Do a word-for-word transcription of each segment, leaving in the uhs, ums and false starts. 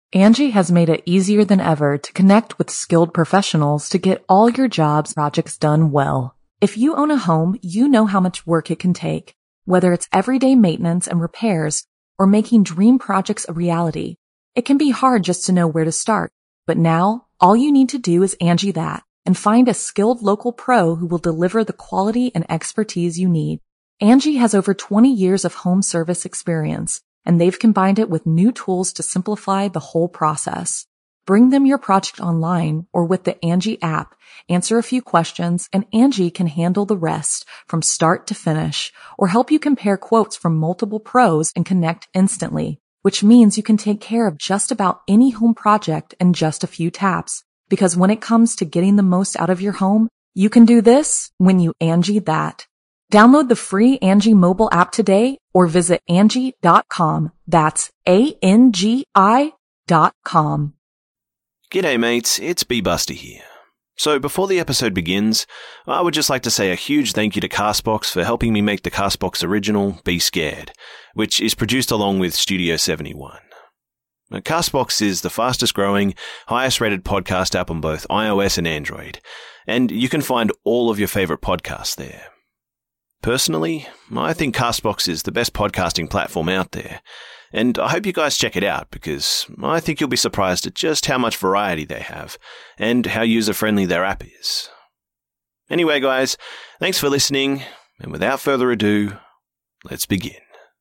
Angie has made it easier than ever to connect with skilled professionals to get all your jobs projects done well. If you own a home, you know how much work it can take, whether it's everyday maintenance and repairs or making dream projects a reality. It can be hard just to know where to start, but now all you need to do is Angie that and find a skilled local pro who will deliver the quality and expertise you need. Angie has over twenty years of home service experience, and they've combined it with new tools to simplify the whole process. Bring them your project online or with the Angie app, answer a few questions, and Angie can handle the rest from start to finish, or help you compare quotes from multiple pros and connect instantly, which means you can take care of just about any home project in just a few taps. Because when it comes to getting the most out of your home, you can do this when you Angie that. Download the free Angie mobile app today or visit Angie dot com. That's A N G I dot com. G'day mates, it's B-Buster here. So before the episode begins, I would just like to say a huge thank you to Castbox for helping me make the Castbox original, Be Scared, which is produced along with Studio seventy-one. Now, Castbox is the fastest growing, highest rated podcast app on both iOS and Android, and you can find all of your favorite podcasts there. Personally, I think Castbox is the best podcasting platform out there, and I hope you guys check it out because I think you'll be surprised at just how much variety they have and how user-friendly their app is. Anyway, guys, thanks for listening, and without further ado, let's begin.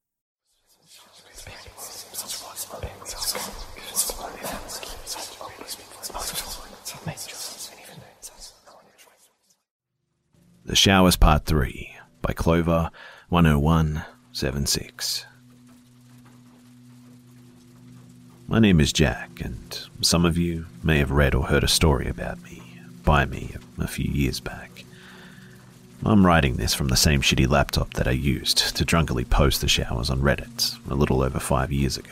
The Showers Part three by Clover one oh one seven six. My name is Jack, and some of you may have read or heard a story about me, by me, a few years back. I'm writing this from the same shitty laptop that I used to drunkenly post the showers on Reddit a little over five years ago.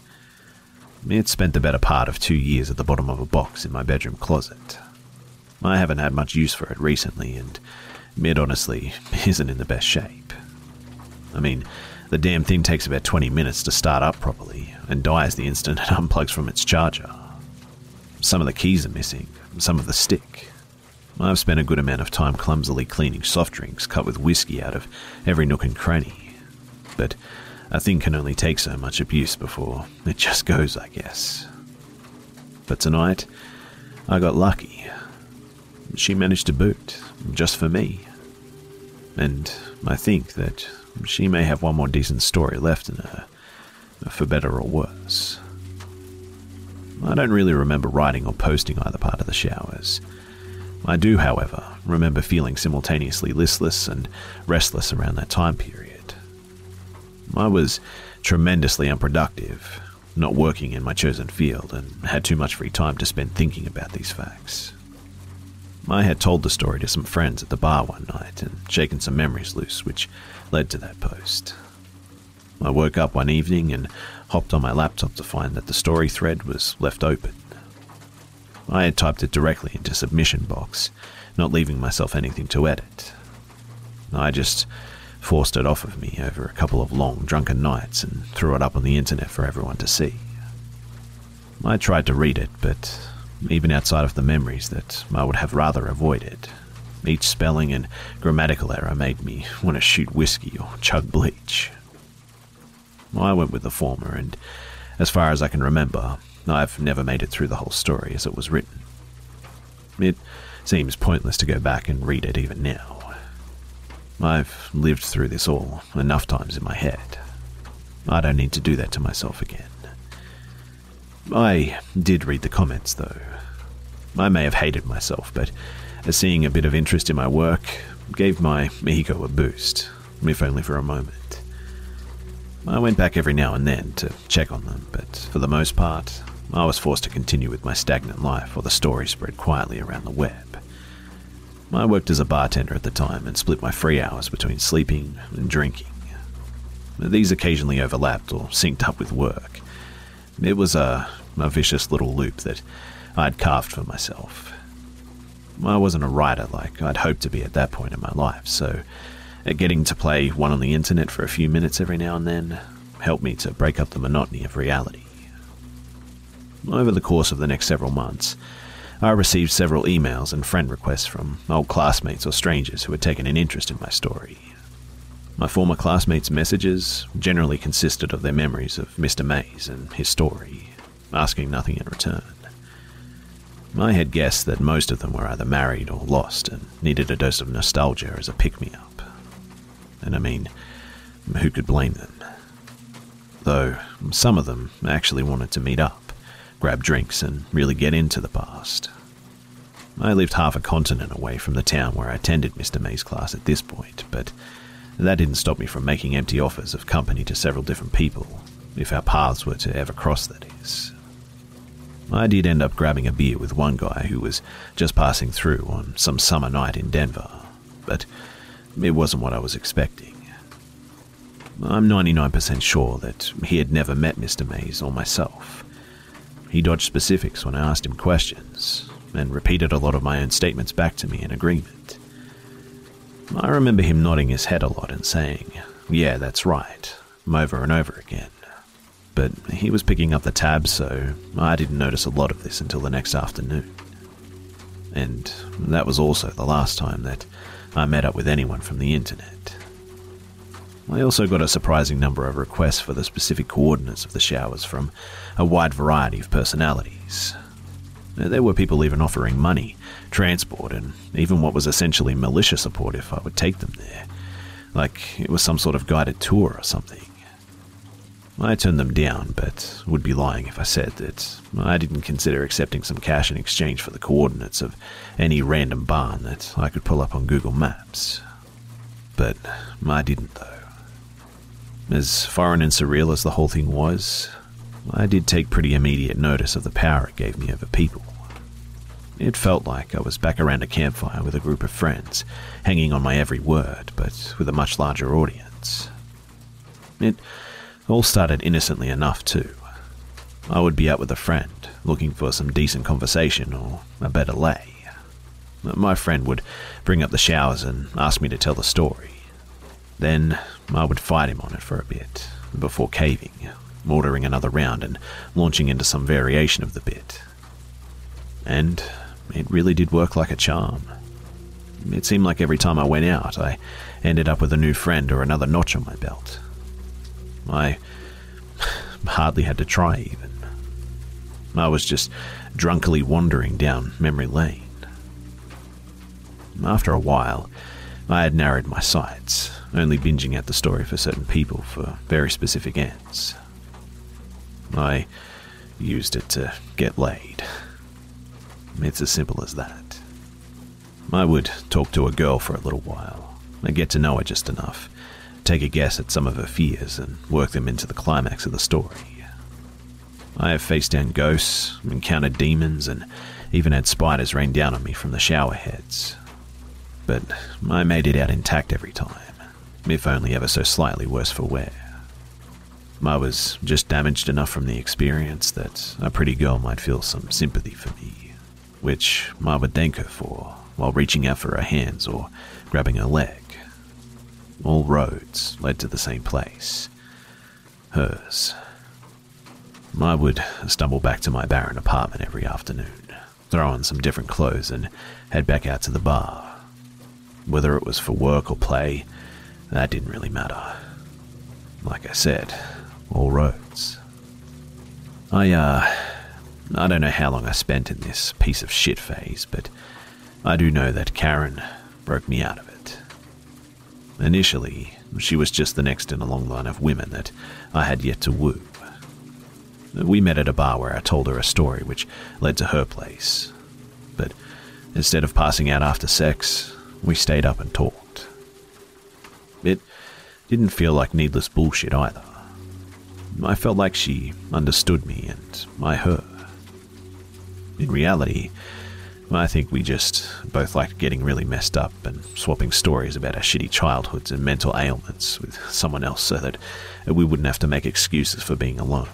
It spent the better part of two years at the bottom of a box in my bedroom closet. I haven't had much use for it recently, and it honestly isn't in the best shape. I mean, the damn thing takes about twenty minutes to start up properly and dies the instant it unplugs from its charger. Some of the keys are missing, some of the stick. I've spent a good amount of time clumsily cleaning soft drinks cut with whiskey out of every nook and cranny. But a thing can only take so much abuse before it just goes, I guess. But tonight, I got lucky. She managed to boot, just for me. And I think that she may have one more decent story left in her, for better or worse. I don't really remember writing or posting either part of the showers. I do, however, remember feeling simultaneously listless and restless around that time period. I was tremendously unproductive, not working in my chosen field, and had too much free time to spend thinking about these facts. I had told the story to some friends at the bar one night and shaken some memories loose, which led to that post. I woke up one evening and hopped on my laptop to find that the story thread was left open. I had typed it directly into submission box, not leaving myself anything to edit. I just forced it off of me over a couple of long, drunken nights and threw it up on the internet for everyone to see. I tried to read it, but even outside of the memories that I would have rather avoided, each spelling and grammatical error made me want to shoot whiskey or chug bleach. I went with the former, and as far as I can remember, I've never made it through the whole story as it was written. It seems pointless to go back and read it even now. I've lived through this all enough times in my head. I don't need to do that to myself again. I did read the comments, though. I may have hated myself, but seeing a bit of interest in my work gave my ego a boost, if only for a moment. I went back every now and then to check on them, but for the most part, I was forced to continue with my stagnant life while the story spread quietly around the web. I worked as a bartender at the time and split my free hours between sleeping and drinking. These occasionally overlapped or synced up with work. It was a, a vicious little loop that I'd carved for myself. I wasn't a writer like I'd hoped to be at that point in my life, so getting to play one on the internet for a few minutes every now and then helped me to break up the monotony of reality. over the course of the next several months, I received several emails and friend requests from old classmates or strangers who had taken an interest in my story. My former classmates' messages generally consisted of their memories of Mister Mays and his story, asking nothing in return. I had guessed that most of them were either married or lost and needed a dose of nostalgia as a pick-me-up. And I mean, who could blame them? Though some of them actually wanted to meet up, grab drinks, and really get into the past. I lived half a continent away from the town where I attended Mister May's class at this point, but that didn't stop me from making empty offers of company to several different people, if our paths were to ever cross, that is. I did end up grabbing a beer with one guy who was just passing through on some summer night in Denver, but it wasn't what I was expecting. I'm ninety-nine percent sure that he had never met Mister Mays or myself. He dodged specifics when I asked him questions, and repeated a lot of my own statements back to me in agreement. I remember him nodding his head a lot and saying, "Yeah, that's right," over and over again. But he was picking up the tab, so I didn't notice a lot of this until the next afternoon. And that was also the last time that I met up with anyone from the internet. I also got a surprising number of requests for the specific coordinates of the showers from a wide variety of personalities. There were people even offering money, transport, and even what was essentially militia support if I would take them there, like it was some sort of guided tour or something. I turned them down, but would be lying if I said that I didn't consider accepting some cash in exchange for the coordinates of any random barn that I could pull up on Google Maps. But I didn't, though. As foreign and surreal as the whole thing was, I did take pretty immediate notice of the power it gave me over people. It felt like I was back around a campfire with a group of friends, hanging on my every word, but with a much larger audience. It all started innocently enough, too. I would be out with a friend, looking for some decent conversation or a better lay. My friend would bring up the showers and ask me to tell the story. Then I would fight him on it for a bit, before caving, ordering another round and launching into some variation of the bit. And it really did work like a charm. It seemed like every time I went out, I ended up with a new friend or another notch on my belt. I hardly had to try even. I was just drunkily wandering down memory lane. After a while, I had narrowed my sights, only binging out the story for certain people for very specific ends. I used it to get laid. It's as simple as that. I would talk to a girl for a little while, and get to know her just enough, take a guess at some of her fears, and work them into the climax of the story. I have faced down ghosts, encountered demons, and even had spiders rain down on me from the shower heads. But I made it out intact every time, if only ever so slightly worse for wear. I was just damaged enough from the experience that a pretty girl might feel some sympathy for me, which I would thank her for while reaching out for her hands or grabbing her leg. All roads led to the same place, hers. I would stumble back to my barren apartment every afternoon, throw on some different clothes and head back out to the bar. Whether it was for work or play, that didn't really matter. Like I said, all roads. I, uh, I don't know how long I spent in this piece of shit phase, but I do know that Karen broke me out of it. Initially, she was just the next in a long line of women that I had yet to woo. We met at a bar where I told her a story which led to her place, but instead of passing out after sex, we stayed up and talked. It didn't feel like needless bullshit either. I felt like she understood me and I her. In reality, I think we just both liked getting really messed up and swapping stories about our shitty childhoods and mental ailments with someone else so that we wouldn't have to make excuses for being alone.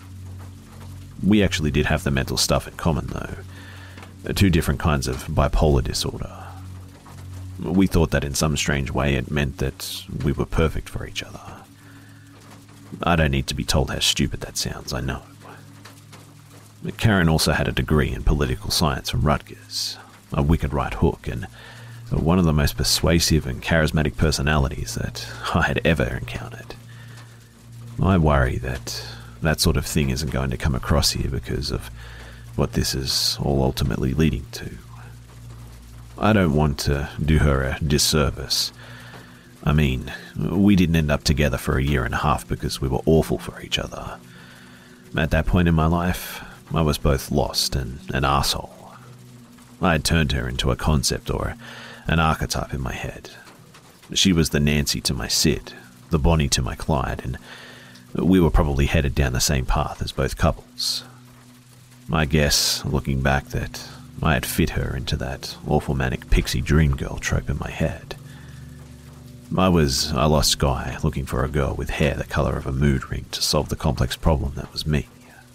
We actually did have the mental stuff in common, though. Two different kinds of bipolar disorder. We thought that in some strange way it meant that we were perfect for each other. I don't need to be told how stupid that sounds, I know. Karen also had a degree in political science from Rutgers, a wicked right hook, and one of the most persuasive and charismatic personalities that I had ever encountered. I worry that that sort of thing isn't going to come across here because of what this is all ultimately leading to. I don't want to do her a disservice. I mean, we didn't end up together for a year and a half because we were awful for each other. At that point in my life, I was both lost and an arsehole. I had turned her into a concept or an archetype in my head. She was the Nancy to my Sid, the Bonnie to my Clyde, and we were probably headed down the same path as both couples. I guess, looking back, that I had fit her into that awful manic pixie dream girl trope in my head. I was a lost guy looking for a girl with hair the colour of a mood ring to solve the complex problem that was me.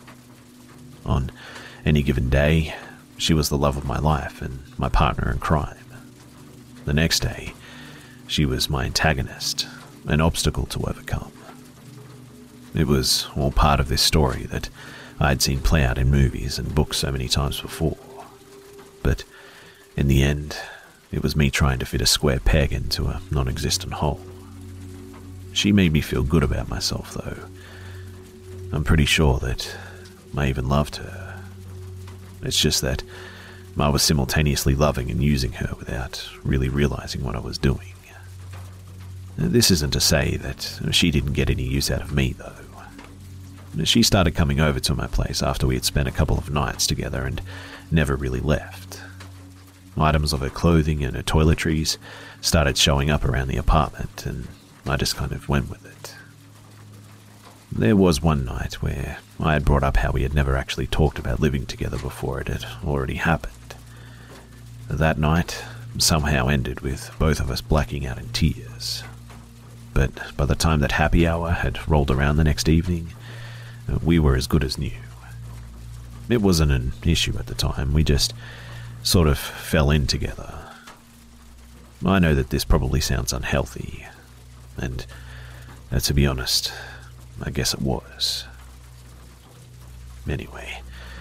On any given day, she was the love of my life and my partner in crime. The next day, she was my antagonist, an obstacle to overcome. It was all part of this story that I had seen play out in movies and books so many times before. But in the end, it was me trying to fit a square peg into a non-existent hole. She made me feel good about myself, though. I'm pretty sure that I even loved her. It's just that I was simultaneously loving and using her without really realizing what I was doing. This isn't to say that she didn't get any use out of me, though. She started coming over to my place after we had spent a couple of nights together and never really left. Items of her clothing and her toiletries started showing up around the apartment, and I just kind of went with it. There was one night where I had brought up how we had never actually talked about living together before it had already happened. That night somehow ended with both of us blacking out in tears. But by the time that happy hour had rolled around the next evening, we were as good as new. It wasn't an issue at the time, we just sort of fell in together. I know that this probably sounds unhealthy, and uh, to be honest, I guess it was. Anyway,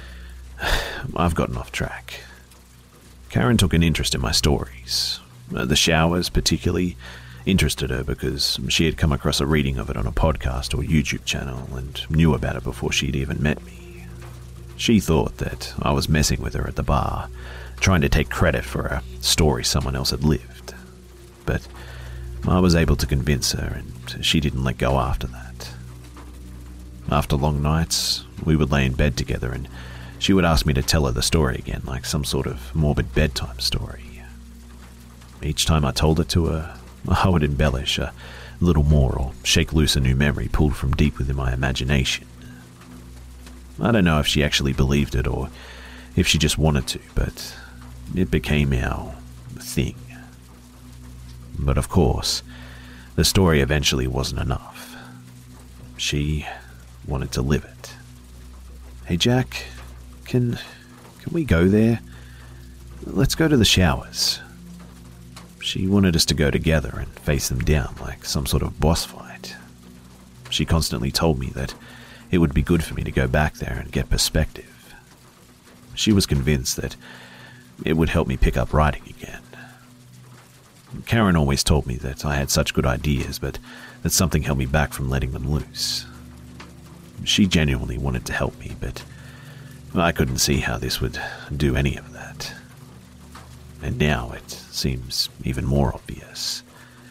I've gotten off track. Karen took an interest in my stories. Uh, the showers particularly interested her because she had come across a reading of it on a podcast or YouTube channel and knew about it before she'd even met me. She thought that I was messing with her at the bar, trying to take credit for a story someone else had lived. But I was able to convince her, and she didn't let go after that. After long nights, we would lay in bed together, and she would ask me to tell her the story again, like some sort of morbid bedtime story. Each time I told it to her, I would embellish a little more or shake loose a new memory pulled from deep within my imagination. I don't know if she actually believed it or if she just wanted to, but it became our thing. But of course, the story eventually wasn't enough. She wanted to live it. Hey Jack, can can we go there? Let's go to the showers. She wanted us to go together and face them down like some sort of boss fight. She constantly told me that it would be good for me to go back there and get perspective. She was convinced that it would help me pick up writing again. Karen always told me that I had such good ideas, but that something held me back from letting them loose. She genuinely wanted to help me, but I couldn't see how this would do any of that. And now it seems even more obvious.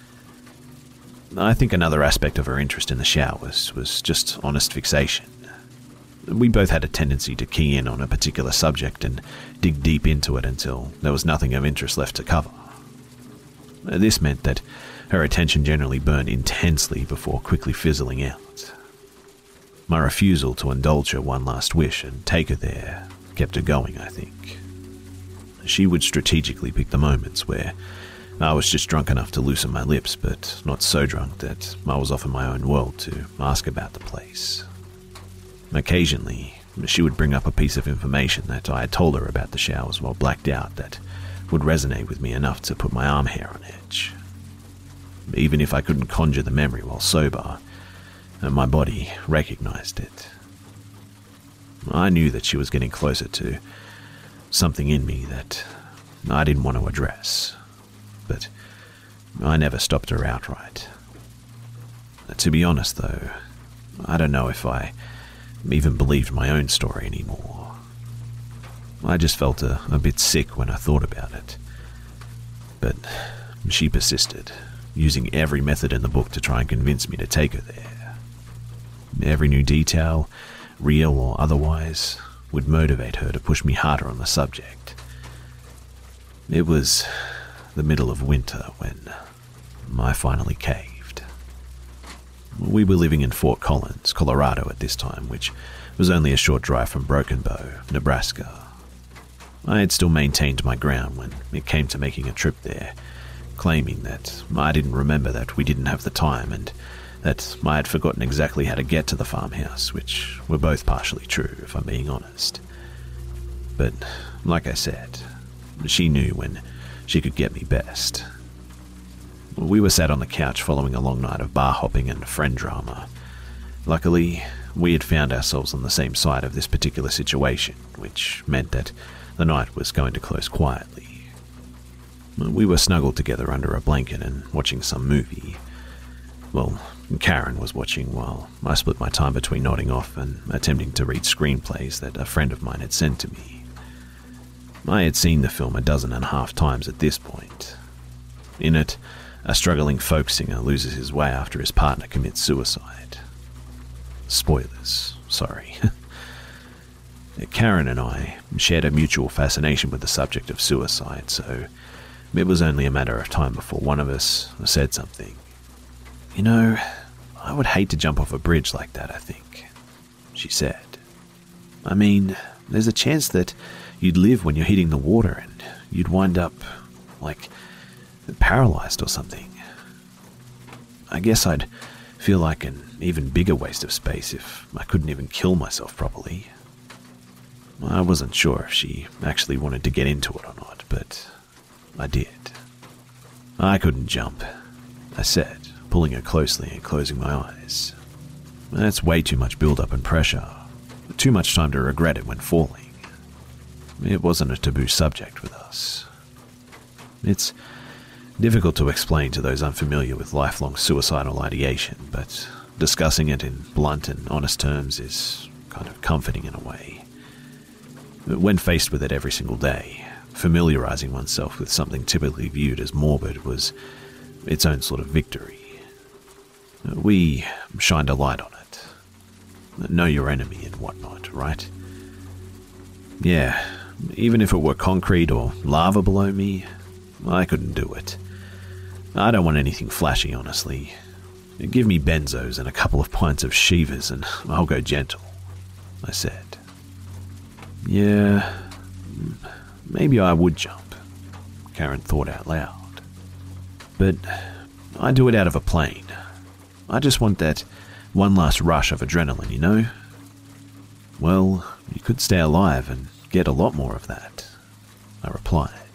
I think another aspect of her interest in the showers was just honest fixation. We both had a tendency to key in on a particular subject and dig deep into it until there was nothing of interest left to cover. This meant that her attention generally burned intensely before quickly fizzling out. My refusal to indulge her one last wish and take her there kept her going, I think. She would strategically pick the moments where I was just drunk enough to loosen my lips, but not so drunk that I was off in my own world to ask about the place. Occasionally, she would bring up a piece of information that I had told her about the showers while blacked out that would resonate with me enough to put my arm hair on edge. Even if I couldn't conjure the memory while sober, my body recognized it. I knew that she was getting closer to something in me that I didn't want to address, but I never stopped her outright. To be honest, though, I don't know if I even believed my own story anymore. I just felt a, a bit sick when I thought about it. But she persisted, using every method in the book to try and convince me to take her there. Every new detail, real or otherwise, would motivate her to push me harder on the subject. It was the middle of winter when I finally caved. We were living in Fort Collins, Colorado at this time, which was only a short drive from Broken Bow, Nebraska. I had still maintained my ground when it came to making a trip there, claiming that I didn't remember that we didn't have the time and that I had forgotten exactly how to get to the farmhouse, which were both partially true, if I'm being honest. But, like I said, she knew when she could get me best. We were sat on the couch following a long night of bar hopping and friend drama. Luckily, we had found ourselves on the same side of this particular situation, which meant that the night was going to close quietly. We were snuggled together under a blanket and watching some movie. Well, Karen was watching while I split my time between nodding off and attempting to read screenplays that a friend of mine had sent to me. I had seen the film a dozen and a half times at this point. In it, a struggling folk singer loses his way after his partner commits suicide. Spoilers, sorry. Karen and I shared a mutual fascination with the subject of suicide, so it was only a matter of time before one of us said something. "You know, I would hate to jump off a bridge like that, I think," she said. "I mean, there's a chance that you'd live when you're hitting the water and you'd wind up, like, paralyzed or something. I guess I'd feel like an even bigger waste of space if I couldn't even kill myself properly." I wasn't sure if she actually wanted to get into it or not, but I did. "I couldn't jump," I said, pulling her closely and closing my eyes. "That's way too much build-up and pressure. Too much time to regret it when falling." It wasn't a taboo subject with us. It's difficult to explain to those unfamiliar with lifelong suicidal ideation, but discussing it in blunt and honest terms is kind of comforting in a way. When faced with it every single day, familiarizing oneself with something typically viewed as morbid was its own sort of victory. We shined a light on it. Know your enemy and whatnot, right? Yeah, even if it were concrete or lava below me, I couldn't do it. I don't want anything flashy, honestly. Give me benzos and a couple of pints of Shivas and I'll go gentle, I said. Yeah, maybe I would jump, Karen thought out loud. But I'd do it out of a plane. I just want that one last rush of adrenaline, you know? Well, you could stay alive and get a lot more of that, I replied.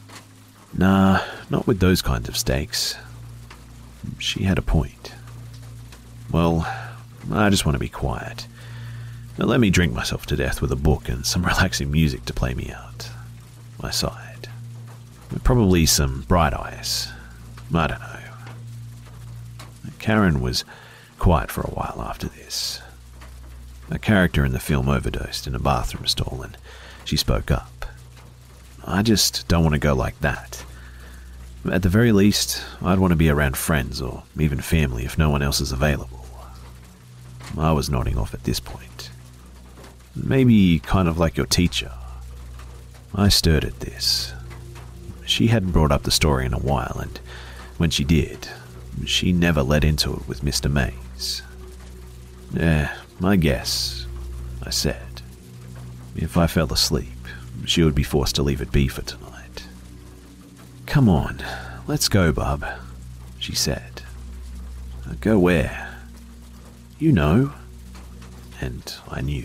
Nah, not with those kinds of stakes. She had a point. Well, I just want to be quiet. Now let me drink myself to death with a book and some relaxing music to play me out, I sighed. Probably some Bright Eyes. I don't know. Karen was quiet for a while after this. A character in the film overdosed in a bathroom stall and she spoke up. I just don't want to go like that. At the very least, I'd want to be around friends or even family if no one else is available. I was nodding off at this point. Maybe kind of like your teacher. I stirred at this. She hadn't brought up the story in a while, and when she did, she never led into it with Mister Mays. Eh, I guess, I said. If I fell asleep, she would be forced to leave it be for tonight. Come on, let's go, bub, she said. Go where? You know. And I knew.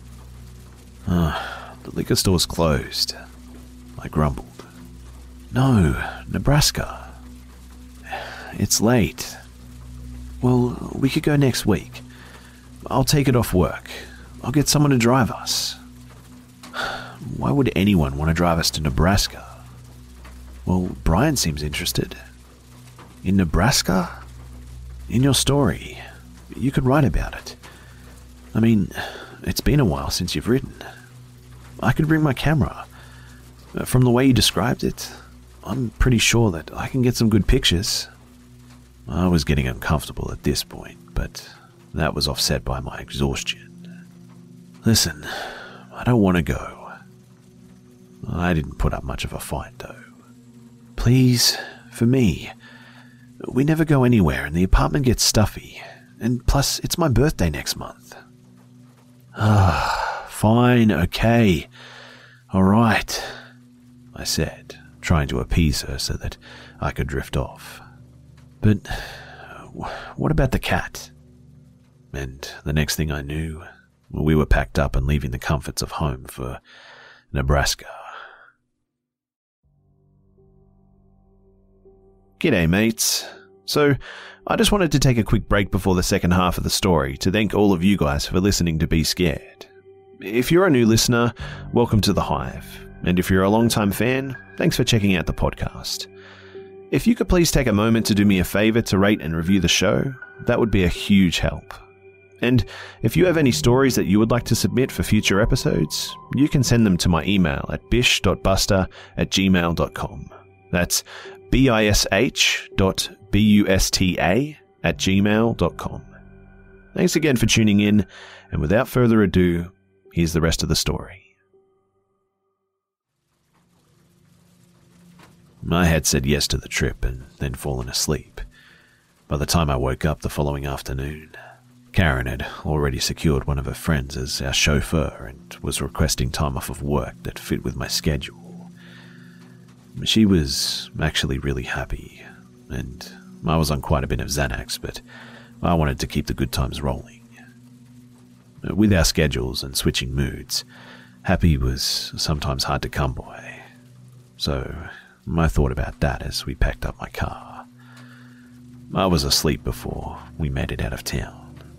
Ah, the liquor store's closed, I grumbled. No, Nebraska. It's late. Well, we could go next week. I'll take it off work. I'll get someone to drive us. Why would anyone want to drive us to Nebraska? Well, Brian seems interested. In Nebraska? In your story, you could write about it. I mean, it's been a while since you've ridden. I could bring my camera. From the way you described it, I'm pretty sure that I can get some good pictures. I was getting uncomfortable at this point, but that was offset by my exhaustion. Listen, I don't want to go. I didn't put up much of a fight, though. Please, for me. We never go anywhere and the apartment gets stuffy. And plus, it's my birthday next month. Ah, fine, okay. All right, I said, trying to appease her so that I could drift off. But what about the cat? And the next thing I knew, we were packed up and leaving the comforts of home for Nebraska. G'day, mates. So, I just wanted to take a quick break before the second half of the story to thank all of you guys for listening to Be Scared. If you're a new listener, welcome to The Hive. And if you're a long-time fan, thanks for checking out the podcast. If you could please take a moment to do me a favor to rate and review the show, that would be a huge help. And if you have any stories that you would like to submit for future episodes, you can send them to my email at bish dot buster at gmail dot com. That's bish dot busta at gmail dot com. Thanks again for tuning in, and without further ado, here's the rest of the story. I had said yes to the trip and then fallen asleep. By the time I woke up the following afternoon, Karen had already secured one of her friends as our chauffeur and was requesting time off of work that fit with my schedule. She was actually really happy, and I was on quite a bit of Xanax, but I wanted to keep the good times rolling. With our schedules and switching moods, happy was sometimes hard to come by. So I thought about that as we packed up my car. I was asleep before we made it out of town.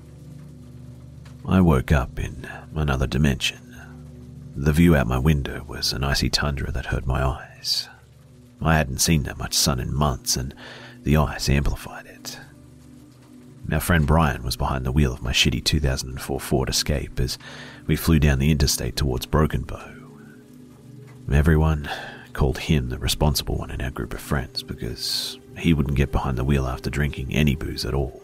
I woke up in another dimension. The view out my window was an icy tundra that hurt my eyes. I hadn't seen that much sun in months, and the ice amplified it. Our friend Brian was behind the wheel of my shitty two thousand four Ford Escape as we flew down the interstate towards Broken Bow. Everyone called him the responsible one in our group of friends because he wouldn't get behind the wheel after drinking any booze at all.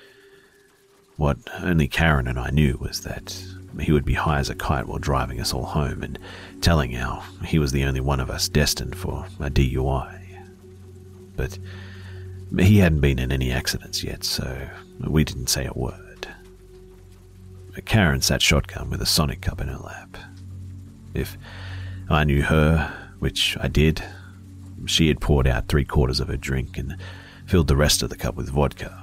What only Karen and I knew was that he would be high as a kite while driving us all home and telling how he was the only one of us destined for a D U I. But he hadn't been in any accidents yet, so we didn't say a word. Karen sat shotgun with a Sonic cup in her lap. If I knew her, which I did, she had poured out three quarters of her drink and filled the rest of the cup with vodka.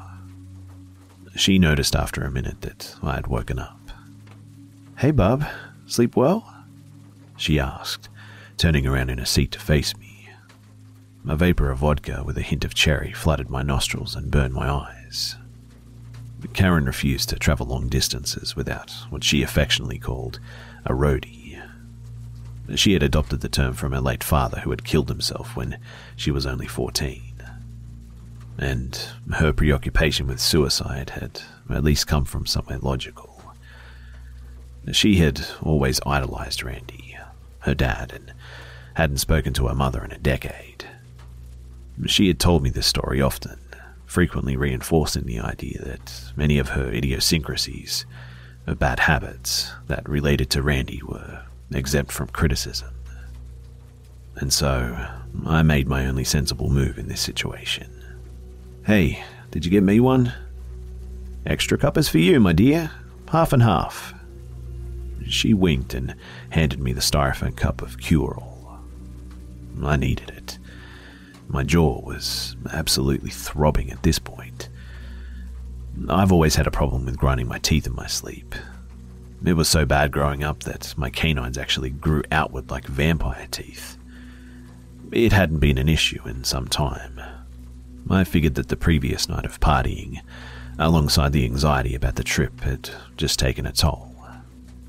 She noticed after a minute that I had woken up. "Hey, bub, sleep well?" she asked, turning around in her seat to face me. A vapor of vodka with a hint of cherry flooded my nostrils and burned my eyes. Karen refused to travel long distances without what she affectionately called a roadie. She had adopted the term from her late father, who had killed himself when she was only fourteen. And her preoccupation with suicide had at least come from somewhere logical. She had always idolized Randy, her dad, and hadn't spoken to her mother in a decade. She had told me this story often, frequently reinforcing the idea that many of her idiosyncrasies, her bad habits that related to Randy, were exempt from criticism. And so I made my only sensible move in this situation. "Hey, did you get me one?" "Extra cup is for you, my dear. Half and half." She winked and handed me the styrofoam cup of Cure-All. I needed it. My jaw was absolutely throbbing at this point. I've always had a problem with grinding my teeth in my sleep. It was so bad growing up that my canines actually grew outward like vampire teeth. It hadn't been an issue in some time. I figured that the previous night of partying, alongside the anxiety about the trip, had just taken a toll.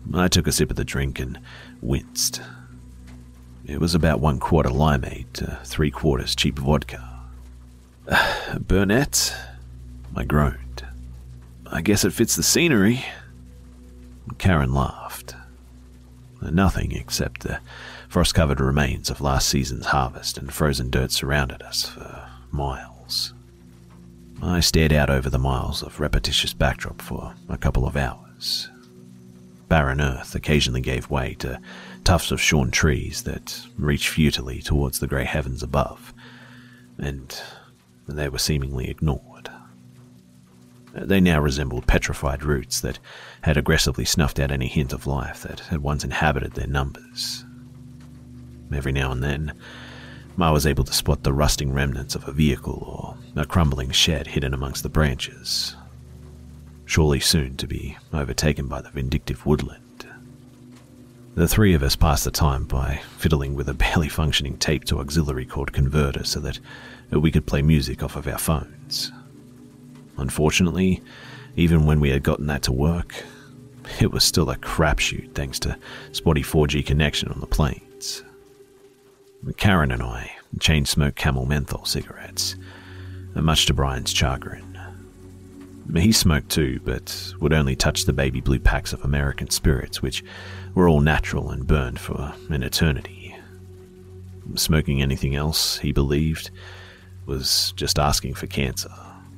I took a sip of the drink and winced. It was about one quarter limeade to three quarters cheap vodka. "Burnett?" I groaned. "I guess it fits the scenery." Karen laughed. Nothing except the frost-covered remains of last season's harvest and frozen dirt surrounded us for miles. I stared out over the miles of repetitious backdrop for a couple of hours. Barren earth occasionally gave way to tufts of shorn trees that reached futilely towards the grey heavens above, and they were seemingly ignored. They now resembled petrified roots that had aggressively snuffed out any hint of life that had once inhabited their numbers. Every now and then, I was able to spot the rusting remnants of a vehicle or a crumbling shed hidden amongst the branches, surely soon to be overtaken by the vindictive woodland. The three of us passed the time by fiddling with a barely functioning tape to auxiliary cord converter so that we could play music off of our phones. Unfortunately, even when we had gotten that to work, it was still a crapshoot thanks to spotty four G connection on the plains. Karen and I chain-smoked Camel menthol cigarettes, much to Brian's chagrin. He smoked too, but would only touch the baby blue packs of American spirits, which were all natural and burned for an eternity. Smoking anything else, he believed, was just asking for cancer.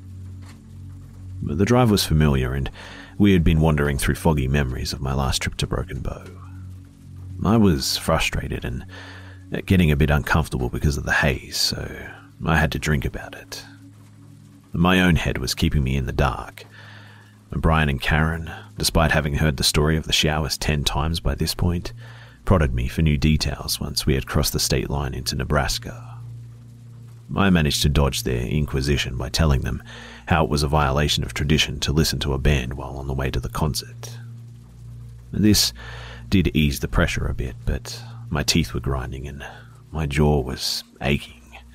The drive was familiar, and we had been wandering through foggy memories of my last trip to Broken Bow. I was frustrated and getting a bit uncomfortable because of the haze, so I had to drink about it. My own head was keeping me in the dark. Brian and Karen, despite having heard the story of the showers ten times by this point, prodded me for new details once we had crossed the state line into Nebraska. I managed to dodge their inquisition by telling them how it was a violation of tradition to listen to a band while on the way to the concert. This did ease the pressure a bit, but my teeth were grinding and my jaw was aching.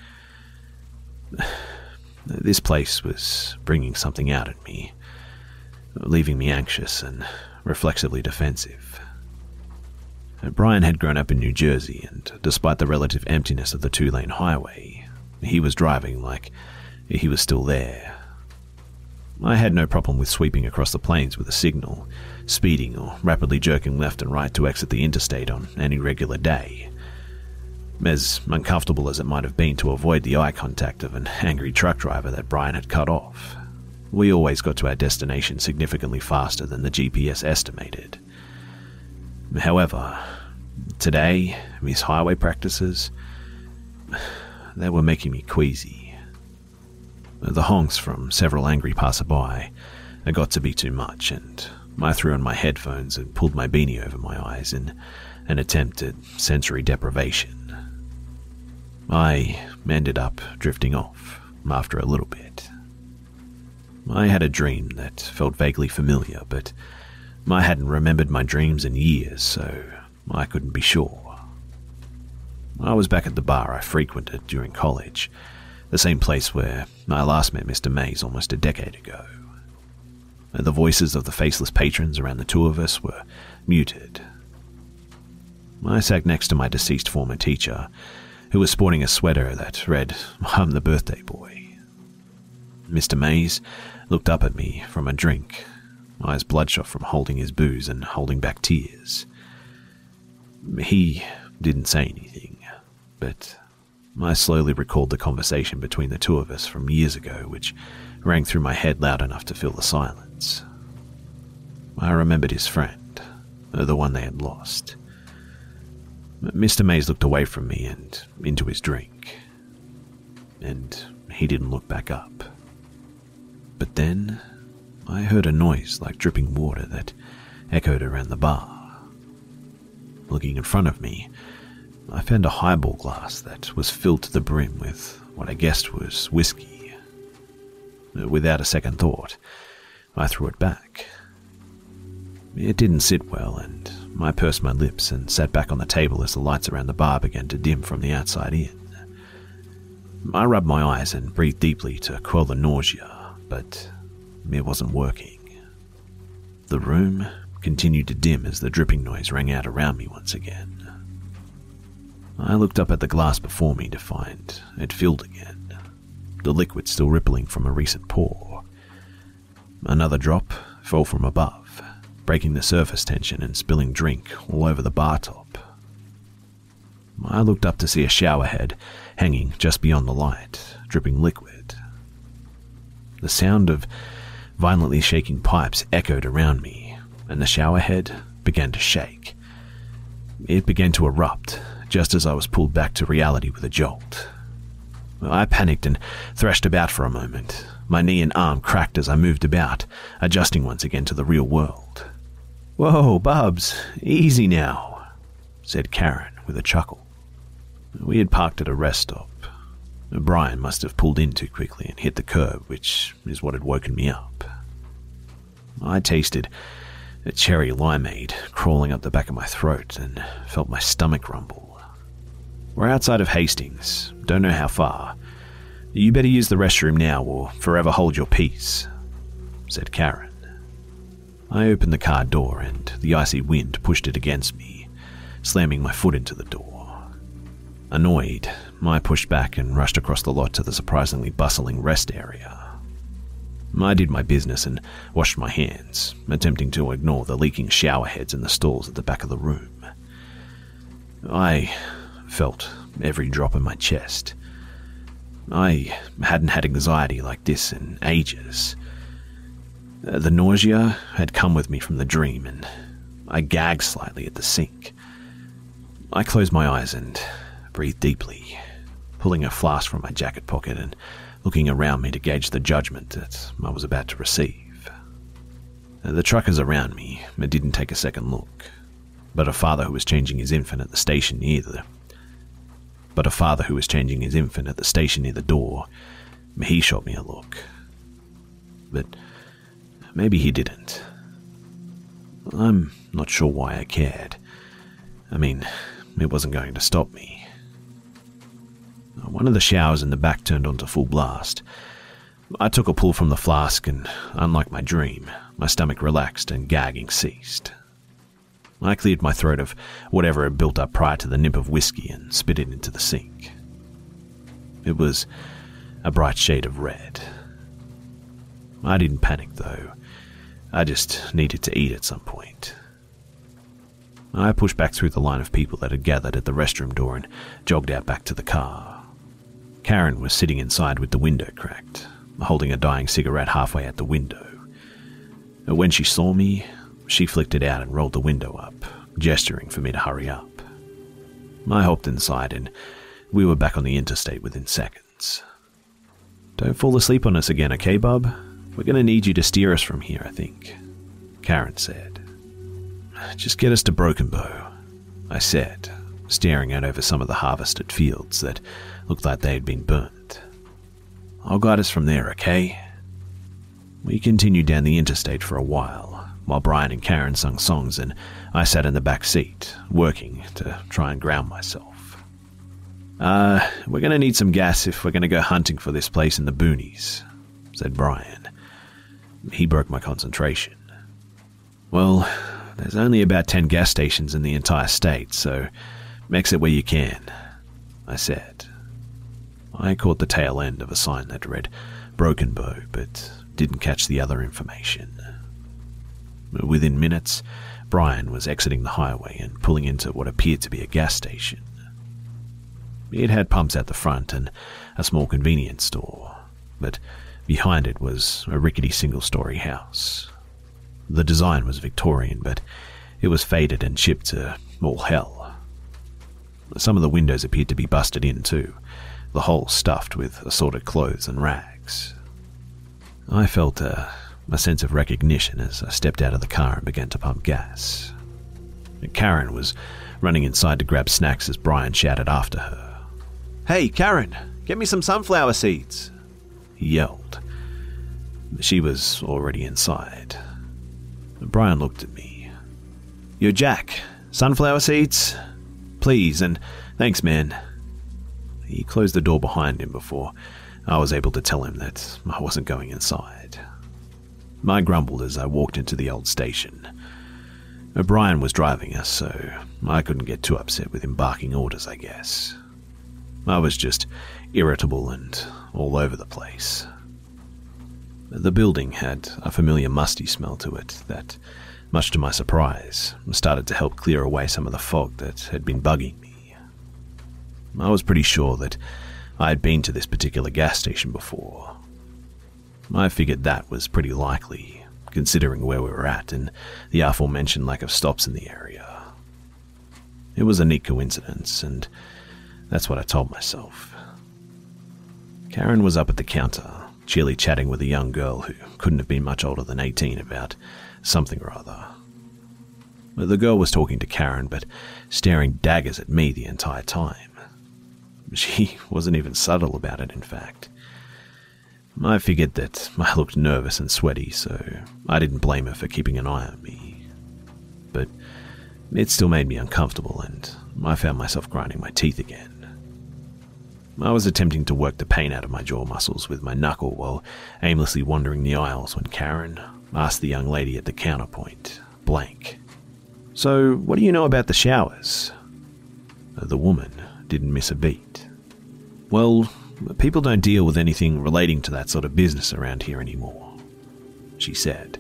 This place was bringing something out at me, leaving me anxious and reflexively defensive. Brian had grown up in New Jersey, and despite the relative emptiness of the two-lane highway, he was driving like he was still there. I had no problem with sweeping across the plains with a signal, speeding or rapidly jerking left and right to exit the interstate on any regular day. As uncomfortable as it might have been to avoid the eye contact of an angry truck driver that Brian had cut off, we always got to our destination significantly faster than the G P S estimated. However, today, these highway practices, they were making me queasy. The honks from several angry passerby got to be too much, and I threw on my headphones and pulled my beanie over my eyes in an attempt at sensory deprivation. I ended up drifting off after a little bit. I had a dream that felt vaguely familiar, but I hadn't remembered my dreams in years, so I couldn't be sure. I was back at the bar I frequented during college, the same place where I last met Mister Mays almost a decade ago. The voices of the faceless patrons around the two of us were muted. I sat next to my deceased former teacher, who was sporting a sweater that read, "I'm the birthday boy." Mister Mays looked up at me from a drink, eyes bloodshot from holding his booze and holding back tears. He didn't say anything, but I slowly recalled the conversation between the two of us from years ago, which rang through my head loud enough to fill the silence. I remembered his friend, the one they had lost. Mister Mays looked away from me and into his drink, and he didn't look back up. But then I heard a noise like dripping water that echoed around the bar. Looking in front of me, I found a highball glass that was filled to the brim with what I guessed was whiskey. Without a second thought, I threw it back. It didn't sit well, and I pursed my lips and sat back on the table as the lights around the bar began to dim from the outside in. I rubbed my eyes and breathed deeply to quell the nausea, but it wasn't working. The room continued to dim as the dripping noise rang out around me once again. I looked up at the glass before me to find it filled again, the liquid still rippling from a recent pour. Another drop fell from above, breaking the surface tension and spilling drink all over the bar top. I looked up to see a shower head hanging just beyond the light, dripping liquid. The sound of violently shaking pipes echoed around me, and the shower head began to shake. It began to erupt, just as I was pulled back to reality with a jolt. I panicked and threshed about for a moment. My knee and arm cracked as I moved about, adjusting once again to the real world. "Whoa, Bubs, easy now," said Karen with a chuckle. We had parked at a rest stop. Brian must have pulled in too quickly and hit the curb, which is what had woken me up. I tasted a cherry limeade crawling up the back of my throat and felt my stomach rumble. "We're outside of Hastings, don't know how far. You better use the restroom now or forever hold your peace," said Karen. I opened the car door and the icy wind pushed it against me, slamming my foot into the door. Annoyed, I pushed back and rushed across the lot to the surprisingly bustling rest area. I did my business and washed my hands, attempting to ignore the leaking shower heads in the stalls at the back of the room. I felt every drop in my chest. I hadn't had anxiety like this in ages. The nausea had come with me from the dream, and I gagged slightly at the sink. I closed my eyes and breathed deeply, pulling a flask from my jacket pocket and looking around me to gauge the judgment that I was about to receive. The truckers around me didn't take a second look, but a father who was changing his infant at the station near the but a father who was changing his infant at the station near the door, he shot me a look. But maybe he didn't. I'm not sure why I cared. I mean, it wasn't going to stop me. One of the showers in the back turned onto full blast. I took a pull from the flask and, unlike my dream, my stomach relaxed and gagging ceased. I cleared my throat of whatever had built up prior to the nip of whiskey and spit it into the sink. It was a bright shade of red. I didn't panic though. I just needed to eat at some point. I pushed back through the line of people that had gathered at the restroom door and jogged out back to the car. Karen was sitting inside with the window cracked, holding a dying cigarette halfway out the window. When she saw me, she flicked it out and rolled the window up, gesturing for me to hurry up. I hopped inside and we were back on the interstate within seconds. "Don't fall asleep on us again, okay, bub? We're going to need you to steer us from here, I think," Karen said. "Just get us to Broken Bow," I said, staring out over some of the harvested fields that looked like they had been burnt. "I'll guide us from there, okay?" We continued down the interstate for a while, while Brian and Karen sung songs and I sat in the back seat, working to try and ground myself. Uh, we're going to need some gas if we're going to go hunting for this place in the boonies," said Brian. He broke my concentration. "Well, there's only about ten gas stations in the entire state, so exit where you can," I said. I caught the tail end of a sign that read Broken Bow, but didn't catch the other information. Within minutes, Brian was exiting the highway and pulling into what appeared to be a gas station. It had pumps at the front and a small convenience store, but behind it was a rickety single-story house. The design was Victorian, but it was faded and chipped to all hell. Some of the windows appeared to be busted in too, the whole stuffed with assorted clothes and rags. I felt a, a sense of recognition as I stepped out of the car and began to pump gas. Karen was running inside to grab snacks as Brian shouted after her. "Hey, Karen, get me some sunflower seeds," he yelled. She was already inside. Brian looked at me. "Yo, Jack, sunflower seeds? Please, and thanks, man." He closed the door behind him before I was able to tell him that I wasn't going inside. I grumbled as I walked into the old station. O'Brien was driving us, so I couldn't get too upset with him barking orders, I guess. I was just irritable and all over the place. The building had a familiar musty smell to it that, much to my surprise, started to help clear away some of the fog that had been bugging me. I was pretty sure that I had been to this particular gas station before. I figured that was pretty likely, considering where we were at and the aforementioned lack of stops in the area. It was a neat coincidence, and that's what I told myself. Karen was up at the counter, cheerily chatting with a young girl who couldn't have been much older than eighteen about something or other. The girl was talking to Karen, but staring daggers at me the entire time. She wasn't even subtle about it, in fact. I figured that I looked nervous and sweaty, so I didn't blame her for keeping an eye on me. But it still made me uncomfortable, and I found myself grinding my teeth again. I was attempting to work the pain out of my jaw muscles with my knuckle while aimlessly wandering the aisles when Karen asked the young lady at the counterpoint, blank, "So, what do you know about the showers?" The woman didn't miss a beat. "Well, people don't deal with anything relating to that sort of business around here anymore," she said.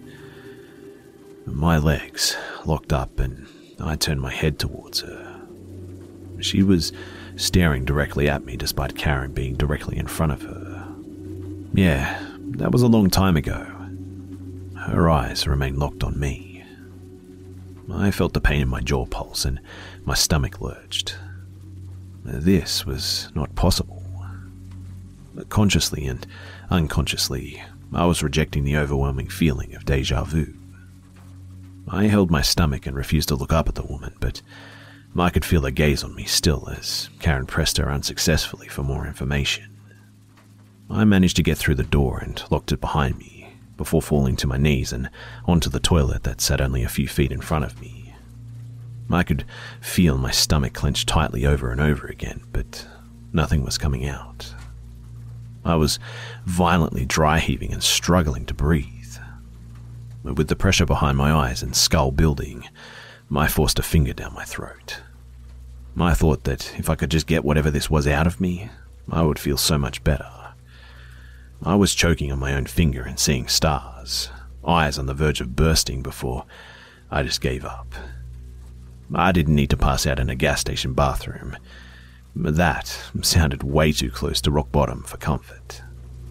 My legs locked up and I turned my head towards her. She was staring directly at me despite Karen being directly in front of her. Yeah, that was a long time ago. Her eyes remained locked on me. I felt the pain in my jaw pulse and my stomach lurched. This was not possible. Consciously and unconsciously, I was rejecting the overwhelming feeling of déjà vu. I held my stomach and refused to look up at the woman, but I could feel her gaze on me still as Karen pressed her unsuccessfully for more information. I managed to get through the door and locked it behind me before falling to my knees and onto the toilet that sat only a few feet in front of me. I could feel my stomach clench tightly over and over again, but nothing was coming out. I was violently dry-heaving and struggling to breathe. With the pressure behind my eyes and skull building, I forced a finger down my throat. I thought that if I could just get whatever this was out of me, I would feel so much better. I was choking on my own finger and seeing stars, eyes on the verge of bursting before I just gave up. I didn't need to pass out in a gas station bathroom. That sounded way too close to rock bottom for comfort.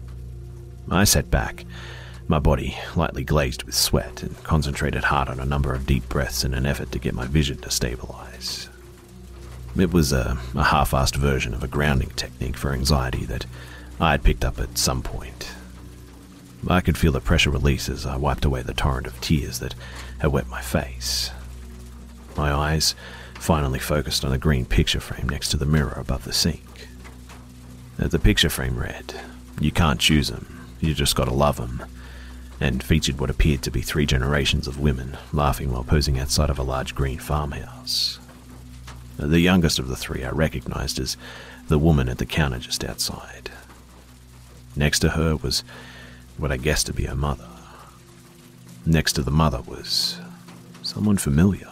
I sat back, my body lightly glazed with sweat, and concentrated hard on a number of deep breaths in an effort to get my vision to stabilize. It was a, a half-assed version of a grounding technique for anxiety that I had picked up at some point. I could feel the pressure release as I wiped away the torrent of tears that had wet my face. My eyes finally focused on a green picture frame next to the mirror above the sink. The picture frame read, "You can't choose 'em, you just gotta love 'em," and featured what appeared to be three generations of women laughing while posing outside of a large green farmhouse. The youngest of the three I recognized as the woman at the counter just outside. Next to her was what I guessed to be her mother. Next to the mother was someone familiar.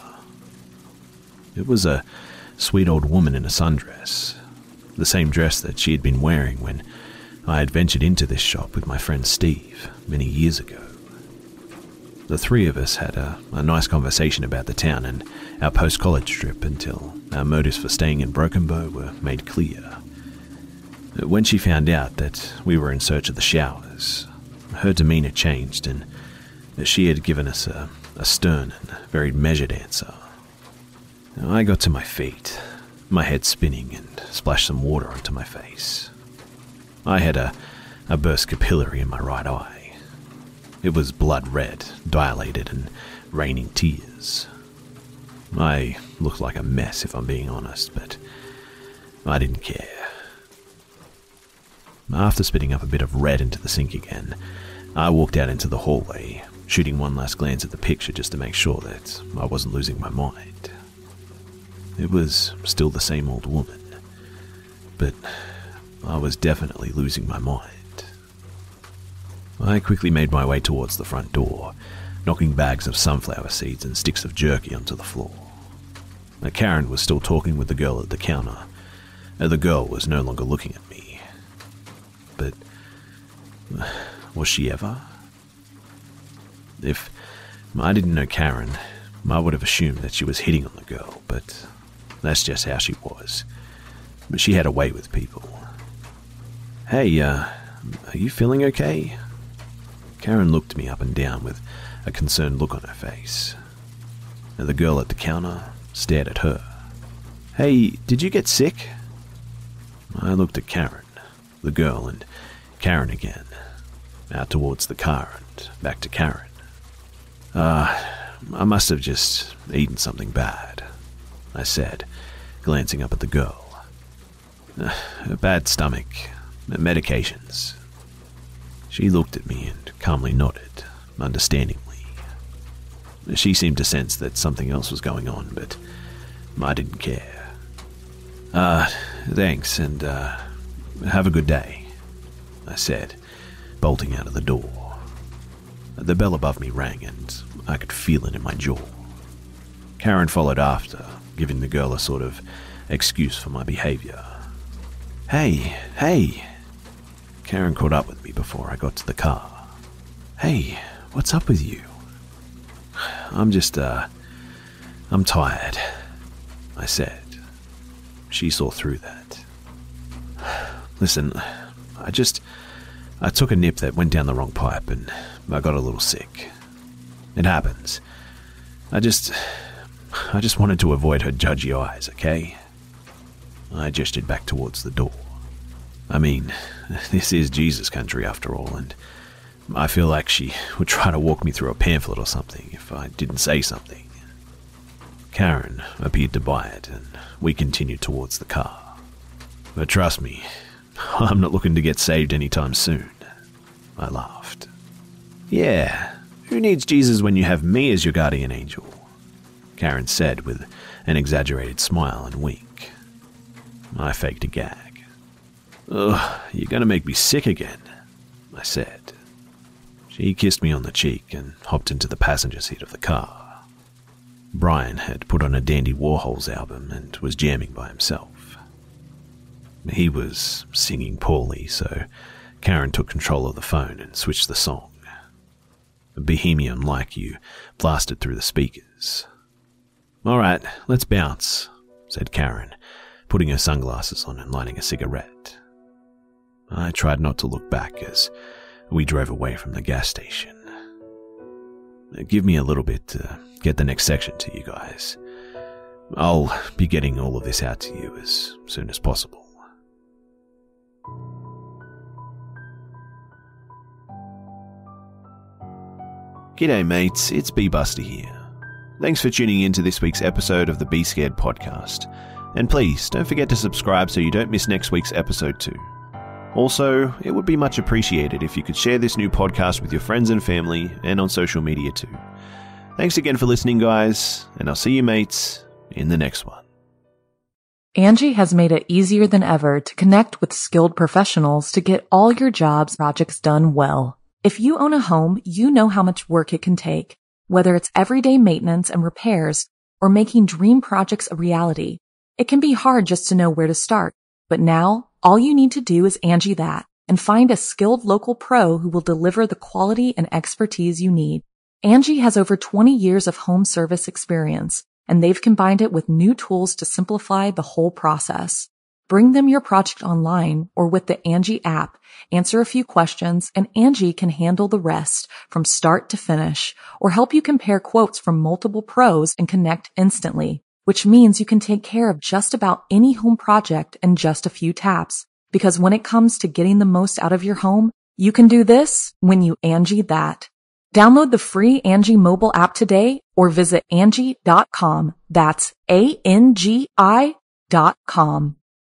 It was a sweet old woman in a sundress, the same dress that she had been wearing when I had ventured into this shop with my friend Steve many years ago. The three of us had a, a nice conversation about the town and our post-college trip until our motives for staying in Broken Bow were made clear. When she found out that we were in search of the showers, her demeanor changed and she had given us a, a stern and very measured answer. I got to my feet, my head spinning, and splashed some water onto my face. I had a, a burst capillary in my right eye. It was blood red, dilated, and raining tears. I looked like a mess, if I'm being honest, but I didn't care. After spitting up a bit of red into the sink again, I walked out into the hallway, shooting one last glance at the picture just to make sure that I wasn't losing my mind. It was still the same old woman, but I was definitely losing my mind. I quickly made my way towards the front door, knocking bags of sunflower seeds and sticks of jerky onto the floor. Now, Karen was still talking with the girl at the counter. Now, the girl was no longer looking at me. But was she ever? If I didn't know Karen, I would have assumed that she was hitting on the girl, but that's just how she was. But she had a way with people. Hey, uh, are you feeling okay? Karen looked me up and down with a concerned look on her face. And the girl at the counter stared at her. Hey, did you get sick? I looked at Karen, the girl, and Karen again, out towards the car and back to Karen. Uh, I must have just eaten something bad, I said, glancing up at the girl. Uh, a bad stomach, medications. She looked at me and calmly nodded, understandingly. She seemed to sense that something else was going on, but I didn't care. Uh, thanks, and, uh, have a good day, I said, bolting out of the door. The bell above me rang, and I could feel it in my jaw. Karen followed after, giving the girl a sort of excuse for my behavior. Hey, hey! Karen caught up with me before I got to the car. Hey, what's up with you? I'm just, uh, I'm tired, I said. She saw through that. Listen, I just, I took a nip that went down the wrong pipe and I got a little sick. It happens. I just, I just wanted to avoid her judgy eyes, okay? I gestured back towards the door. I mean, this is Jesus country after all, and I feel like she would try to walk me through a pamphlet or something if I didn't say something. Karen appeared to buy it, and we continued towards the car. But trust me, I'm not looking to get saved anytime soon. I laughed. Yeah, who needs Jesus when you have me as your guardian angel? Karen said with an exaggerated smile and wink. I faked a gag. Ugh, you're gonna make me sick again, I said. She kissed me on the cheek and hopped into the passenger seat of the car. Brian had put on a Dandy Warhol's album and was jamming by himself. He was singing poorly, so Karen took control of the phone and switched the song. Bohemian Like You blasted through the speakers. All right, let's bounce, said Karen, putting her sunglasses on and lighting a cigarette. I tried not to look back as we drove away from the gas station. Give me a little bit to get the next section to you guys. I'll be getting all of this out to you as soon as possible. G'day mates, it's B-Buster here. Thanks for tuning in to this week's episode of the Be Scared podcast. And please, don't forget to subscribe so you don't miss next week's episode too. Also, it would be much appreciated if you could share this new podcast with your friends and family and on social media too. Thanks again for listening, guys, and I'll see you mates in the next one. Angie has made it easier than ever to connect with skilled professionals to get all your jobs projects done well. If you own a home, you know how much work it can take, whether it's everyday maintenance and repairs or making dream projects a reality. It can be hard just to know where to start, but now all you need to do is Angie that and find a skilled local pro who will deliver the quality and expertise you need. Angie has over twenty years of home service experience, and they've combined it with new tools to simplify the whole process. Bring them your project online or with the Angie app, answer a few questions, and Angie can handle the rest from start to finish or help you compare quotes from multiple pros and connect instantly, which means you can take care of just about any home project in just a few taps. Because when it comes to getting the most out of your home, you can do this when you Angie that. Download the free Angie mobile app today or visit Angie dot com. That's A N G I dot com.